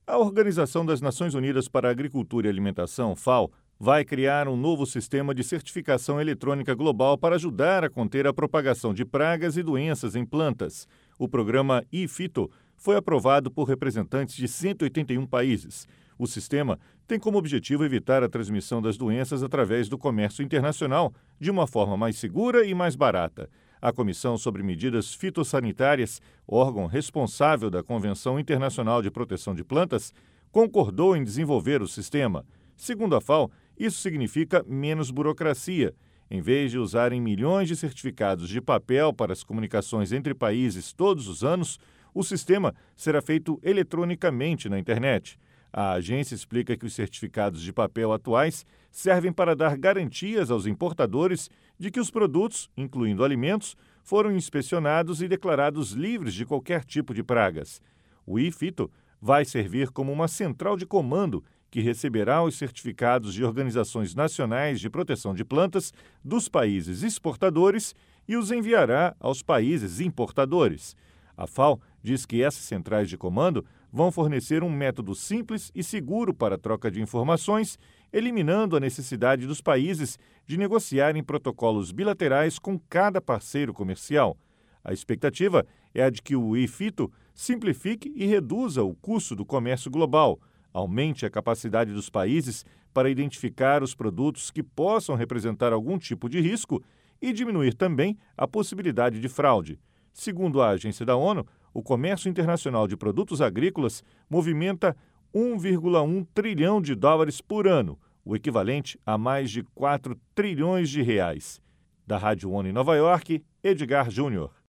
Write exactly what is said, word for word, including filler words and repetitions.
A Organização das Nações Unidas para a Agricultura e Alimentação, FAO, vai criar um novo sistema de certificação eletrônica global para ajudar a conter a propagação de pragas e doenças em plantas. O programa e-Fito foi aprovado por representantes de cento e oitenta e um países. O sistema tem como objetivo evitar a transmissão das doenças através do comércio internacional, de uma forma mais segura e mais barata. A Comissão sobre Medidas Fitossanitárias, órgão responsável da Convenção Internacional de Proteção de Plantas, concordou em desenvolver o sistema. Segundo a FAO, isso significa menos burocracia. Em vez de usarem milhões de certificados de papel para as comunicações entre países todos os anos, o sistema será feito eletronicamente na internet. A agência explica que os certificados de papel atuais servem para dar garantias aos importadores de que os produtos, incluindo alimentos, foram inspecionados e declarados livres de qualquer tipo de pragas. O e-Fito vai servir como uma central de comando que receberá os certificados de organizações nacionais de proteção de plantas dos países exportadores e os enviará aos países importadores. A FAO diz que essas centrais de comando vão fornecer um método simples e seguro para a troca de informações, eliminando a necessidade dos países de negociarem protocolos bilaterais com cada parceiro comercial. A expectativa é a de que o e-Fito simplifique e reduza o custo do comércio global, aumente a capacidade dos países para identificar os produtos que possam representar algum tipo de risco e diminuir também a possibilidade de fraude. Segundo a agência da ONU, o comércio internacional de produtos agrícolas movimenta um vírgula um trilhão de dólares por ano, o equivalente a mais de quatro trilhões de reais. Da Rádio ONU em Nova York, Edgar Júnior.